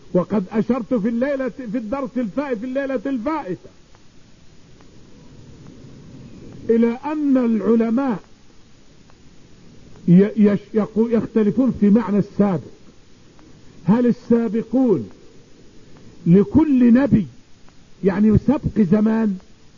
وقد أشرت في الدرس الفائت في الليلة الفائتة إلى أن العلماء يختلفون في معنى السابق. هل السابقون لكل نبي يعني سبق زمان؟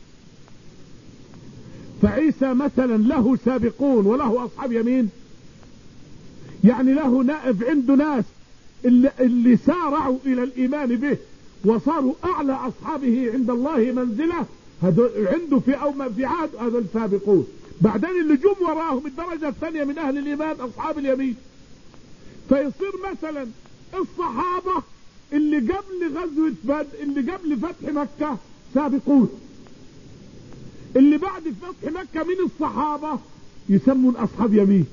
فعيسى مثلا له سابقون وله أصحاب يمين، يعني له نائب عنده ناس اللي سارعوا إلى الإيمان به وصاروا أعلى أصحابه عند الله منزلة، عنده في عهد هذا السابقون. بعدين اللي جم وراهم الدرجة الثانية من أهل الإيمان أصحاب اليمين. فيصير مثلا الصحابة اللي قبل غزوة بدر اللي قبل فتح مكة سابقون، اللي بعد فتح مكة من الصحابة يسمون أصحاب يمين.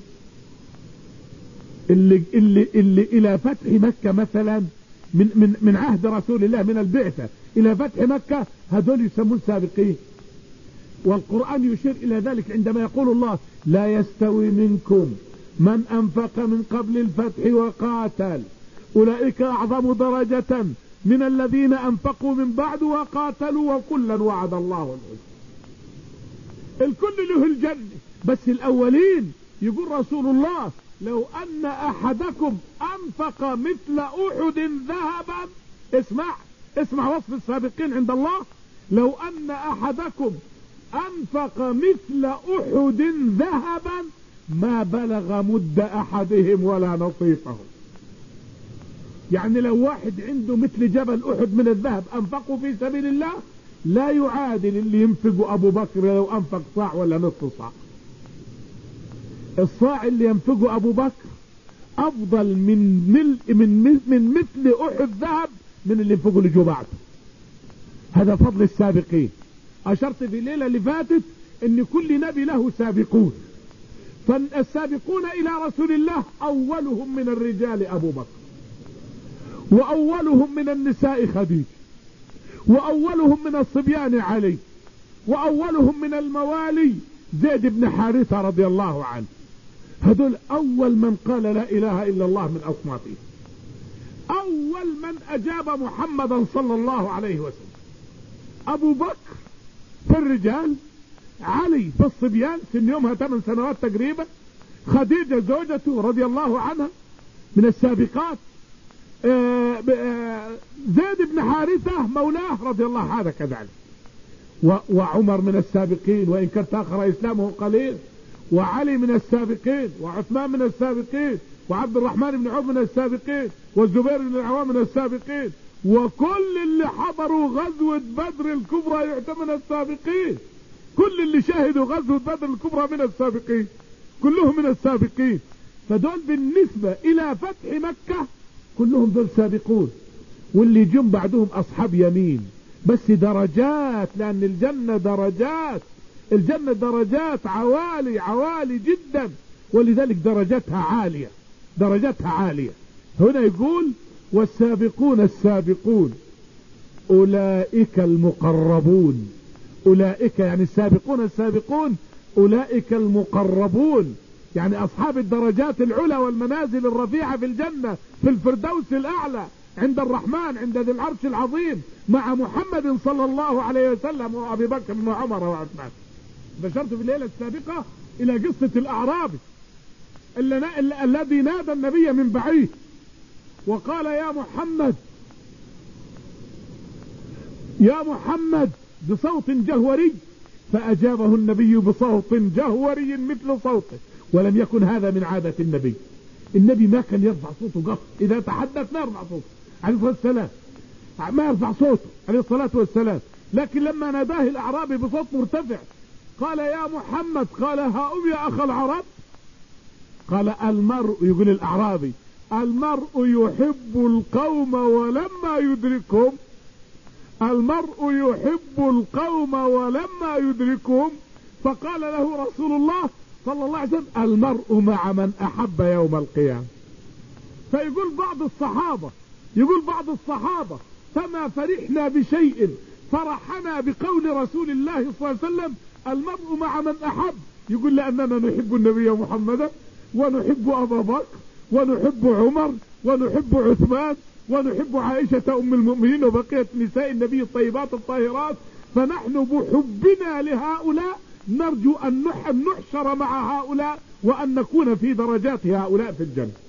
اللي إلى فتح مكة مثلا من عهد رسول الله من البعثة إلى فتح مكة هذول يسمون سابقين. والقرآن يشير إلى ذلك عندما يقول الله لا يستوي منكم من أنفق من قبل الفتح وقاتل أولئك أعظم درجة من الذين أنفقوا من بعد وقاتلوا وكلا وعد الله الحسنى. الكل له الجنة، بس الأولين يقول رسول الله لو أن أحدكم أنفق مثل أحد ذهبا، اسمع وصف السابقين عند الله، لو أن أحدكم أنفق مثل أحد ذهبا ما بلغ مد أحدهم ولا نصيفه. يعني لو واحد عنده مثل جبل أحد من الذهب أنفقه في سبيل الله لا يعادل اللي ينفقه أبو بكر لو أنفق صاع ولا نصف صاع. الصاع اللي ينفقه أبو بكر أفضل من مثل أحد ذهب من اللي ينفقه اللي جو بعده. هذا فضل السابقين. أشرت في الليلة اللي فاتت ان كل نبي له سابقون، فالسابقون الى رسول الله اولهم من الرجال ابو بكر، واولهم من النساء خديجة، واولهم من الصبيان علي، واولهم من الموالي زيد بن حارثة رضي الله عنه. هذول اول من قال لا اله الا الله من اصنافه، اول من اجاب محمدا صلى الله عليه وسلم. ابو بكر في الرجال، علي في الصبيان سن يومها 8 سنوات تقريبا، خديجة زوجته رضي الله عنها من السابقات، زيد بن حارثة مولاه رضي الله هذا كذلك، وعمر من السابقين وإن كان تأخر إسلامه قليل، وعلي من السابقين، وعثمان من السابقين، وعبد الرحمن بن عوف من السابقين، والزبير بن العوام من السابقين، وكل اللي حضروا غزوة بدر الكبرى يعتبر من السابقين. كل اللي شاهدوا غزوة بدر الكبرى من السابقين، كلهم من السابقين. فدول بالنسبة الى فتح مكة كلهم دول سابقون، واللي جم بعدهم اصحاب يمين، بس درجات، لان الجنة درجات، الجنة درجات عوالي جدا، ولذلك درجاتها عالية، درجاتها عالية. هنا يقول والسابقون السابقون اولئك المقربون، اولئك يعني السابقون السابقون اولئك المقربون، يعني اصحاب الدرجات العلى والمنازل الرفيعة في الجنة في الفردوس الاعلى عند الرحمن عند ذي العرش العظيم مع محمد صلى الله عليه وسلم وابي بكر وعمر وعثمان. بشرت في الليلة السابقة الى قصة الاعرابي الذي نادى النبي من بعيد وقال يا محمد بصوت جهوري، فأجابه النبي بصوت جهوري مثل صوته، ولم يكن هذا من عادة النبي. النبي ما كان يرفع صوته قط، إذا تحدث ما يرفع صوته عليه الصلاة والسلام، ما يرفع صوته عليه الصلاة والسلام. لكن لما ناداه الأعرابي بصوت مرتفع قال يا محمد، قال هؤم يا أخ العرب، قال المرء، يقول الأعرابي المرء يحب القوم ولما يدركهم، المرء يحب القوم ولما يدركهم. فقال له رسول الله صلى الله عليه وسلم المرء مع من أحب يوم القيامة. فيقول بعض الصحابة فما فرحنا بشيء فرحنا بقول رسول الله صلى الله عليه وسلم المرء مع من أحب. يقول لأننا نحب النبي محمدا ونحب أبا بكر ونحب عمر ونحب عثمان ونحب عائشة أم المؤمنين وبقية نساء النبي الطيبات الطاهرات. فنحن بحبنا لهؤلاء نرجو أن نحشر مع هؤلاء وأن نكون في درجات هؤلاء في الجنة.